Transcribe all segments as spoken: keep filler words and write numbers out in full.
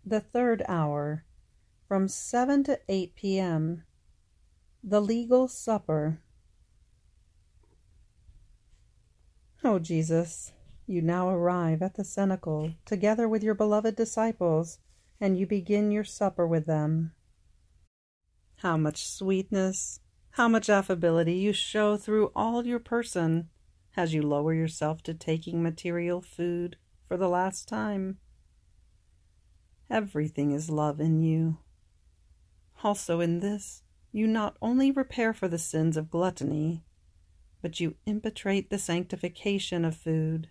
The third hour, from seven to eight p m The Legal Supper. O Jesus, you now arrive at the cenacle, together with your beloved disciples, and you begin your supper with them. How much sweetness, how much affability you show through all your person, as you lower yourself to taking material food for the last time. Everything is love in you. Also in this, you not only repair for the sins of gluttony, but you impetrate the sanctification of food.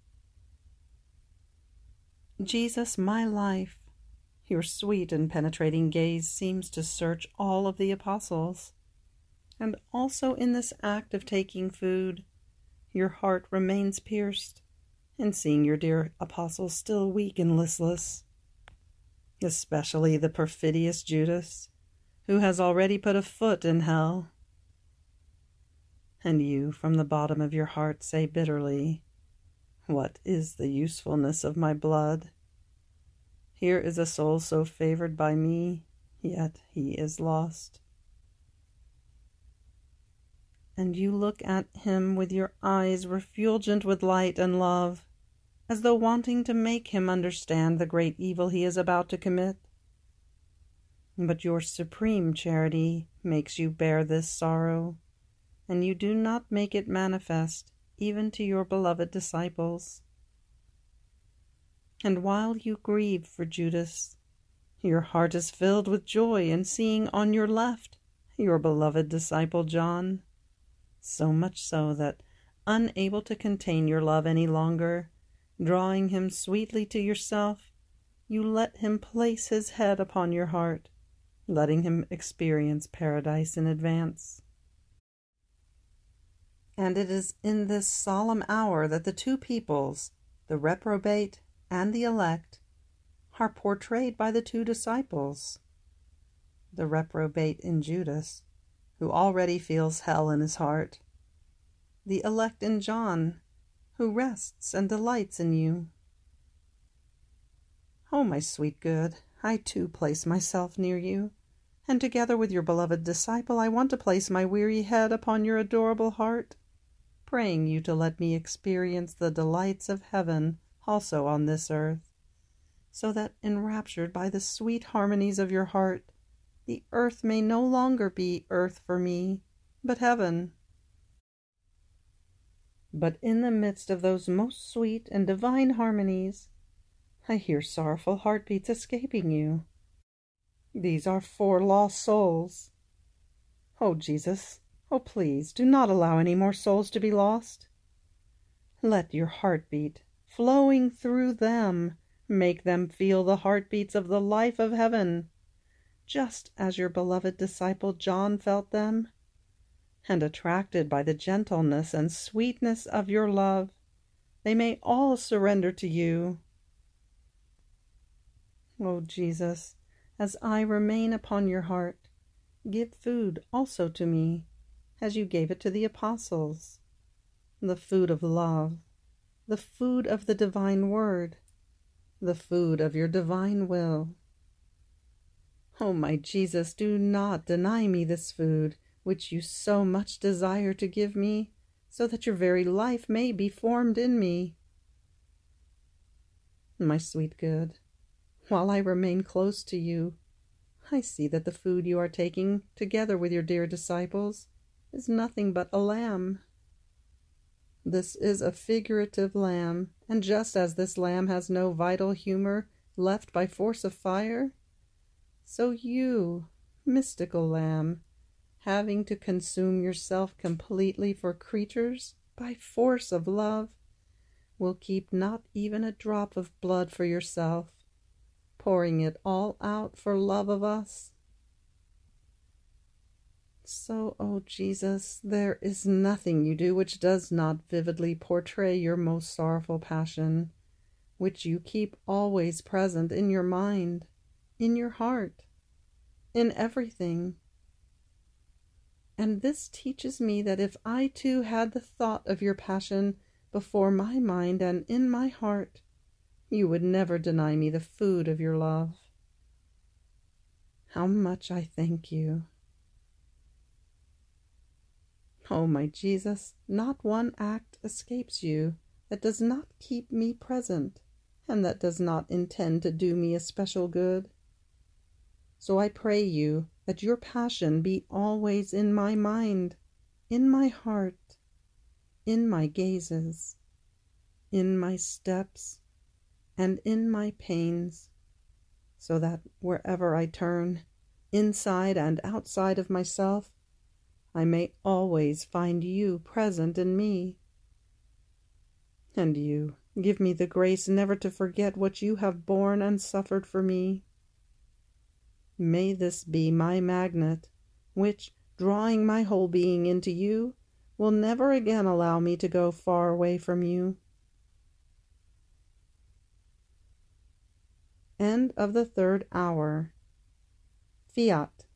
Jesus, my life, your sweet and penetrating gaze seems to search all of the apostles, and also in this act of taking food, your heart remains pierced in seeing your dear apostles still weak and listless, especially the perfidious Judas, who has already put a foot in hell. And you, from the bottom of your heart, say bitterly, "What is the usefulness of my blood? Here is a soul so favored by me, yet he is lost." And you look at him with your eyes refulgent with light and love, as though wanting to make him understand the great evil he is about to commit. But your supreme charity makes you bear this sorrow, and you do not make it manifest even to your beloved disciples. And while you grieve for Judas, your heart is filled with joy in seeing on your left your beloved disciple John, so much so that, unable to contain your love any longer, drawing him sweetly to yourself, you let him place his head upon your heart, letting him experience paradise in advance. And it is in this solemn hour that the two peoples, the reprobate and the elect, are portrayed by the two disciples. The reprobate in Judas, who already feels hell in his heart. The elect in John, who rests and delights in you. Oh, my sweet good, I too place myself near you, and together with your beloved disciple I want to place my weary head upon your adorable heart, praying you to let me experience the delights of heaven also on this earth, so that, enraptured by the sweet harmonies of your heart, the earth may no longer be earth for me, but heaven. But in the midst of those most sweet and divine harmonies, I hear sorrowful heartbeats escaping you. These are four lost souls. Oh, Jesus, oh, please, do not allow any more souls to be lost. Let your heartbeat, flowing through them, make them feel the heartbeats of the life of heaven, just as your beloved disciple John felt them. And attracted by the gentleness and sweetness of your love, they may all surrender to you. O Jesus, as I remain upon your heart, give food also to me, as you gave it to the apostles, the food of love, the food of the divine word, the food of your divine will. O my Jesus, do not deny me this food, which you so much desire to give me, so that your very life may be formed in me. My sweet good, while I remain close to you, I see that the food you are taking, together with your dear disciples, is nothing but a lamb. This is a figurative lamb, and just as this lamb has no vital humor left by force of fire, so you, mystical lamb, having to consume yourself completely for creatures by force of love, will keep not even a drop of blood for yourself, pouring it all out for love of us. So, O Jesus, there is nothing you do which does not vividly portray your most sorrowful passion, which you keep always present in your mind, in your heart, in everything. And this teaches me that if I too had the thought of your passion before my mind and in my heart, you would never deny me the food of your love. How much I thank you. Oh, my Jesus, not one act escapes you that does not keep me present, and that does not intend to do me a special good. So I pray you that your passion be always in my mind, in my heart, in my gazes, in my steps, and in my pains, so that wherever I turn, inside and outside of myself, I may always find you present in me. And you give me the grace never to forget what you have borne and suffered for me. May this be my magnet, which, drawing my whole being into you, will never again allow me to go far away from you. End of the third hour. Fiat.